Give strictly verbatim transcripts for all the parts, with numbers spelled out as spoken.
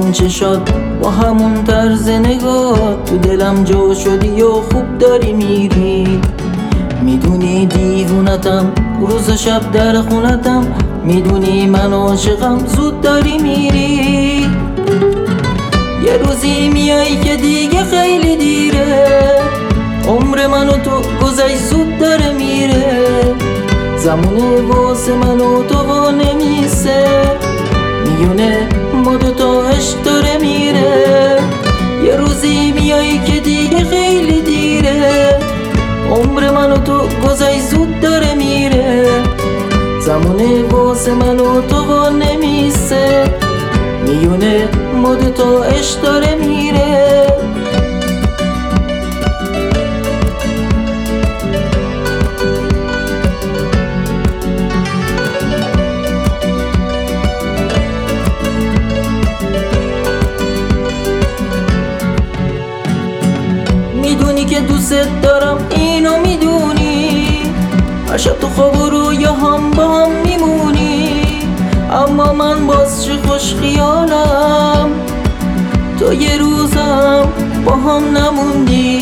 همون چشات، با همون طرز نگاه، تو دلم جا شدی و خوب داری میری. میدونی دیوونتم، روز و شب در خونتم، میدونی من عاشقم، زود داری میری. یه روزی میای که دیگه خیلی دیره، عمر من و تو گذشت زود داره میره. زمونه واسه من و تو وا نمیسه، میونه ما دوتا عشق داره میره. یه روزی میای که دیگه خیلی دیره، عمر من و تو گذشت زود داره میره. زمونه واسه من و تو وا نمیسه، میونه ما دوتا عشق داره میره. میدونی که دوست دارم، اینو میدونی، هر شب تو خواب و رویا هم با هم میمونی. اما من باز چه خوش خیالم، تو یه روزم با هم نموندی.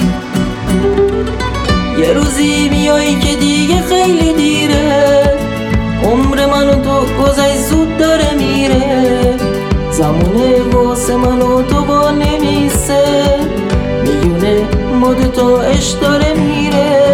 یه روزی میایی که دیگه خیلی دیره، عمر من و تو گذشت زود داره میره. زمونه واسه من و تو با نمیسه، میونه ما دوتا عشق داره میره.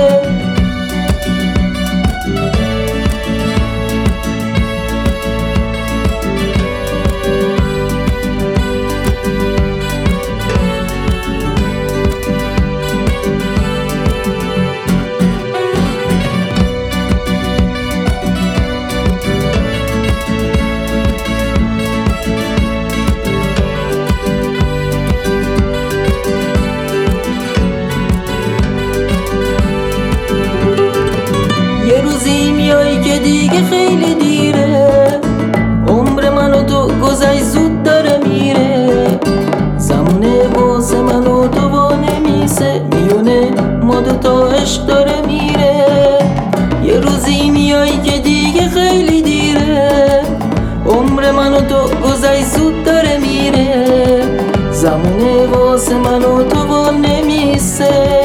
که دیگه خیلی دیره، عمر من و تو گذشت زود داره میره. زمونه واسه من و تو وا نمیسه، میونه ما دوتا عشق داره میره. یه روزی میایی که دیگه خیلی دیره، عمر من و تو گذشت زود داره میره. زمونه واسه من و تو وا نمیسه.